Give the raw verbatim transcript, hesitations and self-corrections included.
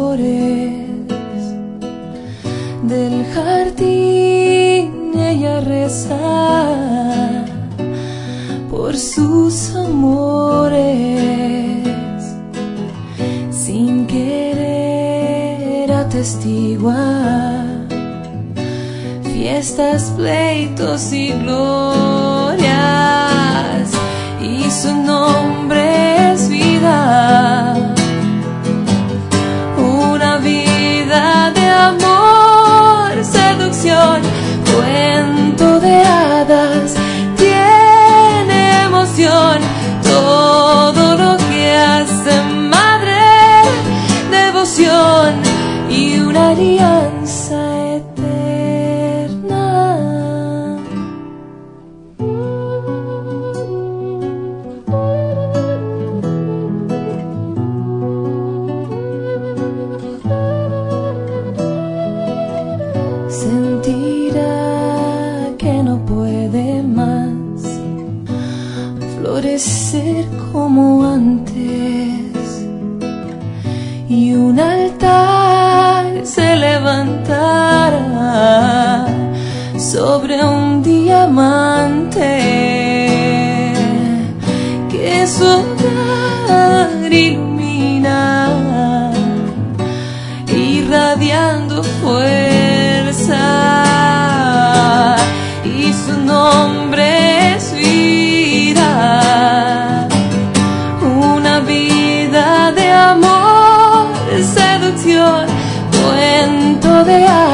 flores del jardín. Ella reza por sus amores, sin querer atestiguar fiestas, pleitos y glorias, y su nombre es vida, una vida de amor, seducción, cuento de hadas, tiene emoción, todo lo que hace madre, devoción y una alianza eterna. Sentirá que no puede más florecer como antes, y un altar se levantará sobre un diamante que su hogar ilumina, irradiando fuerza, y su nombre es vida, una vida de amor, seducción, cuento de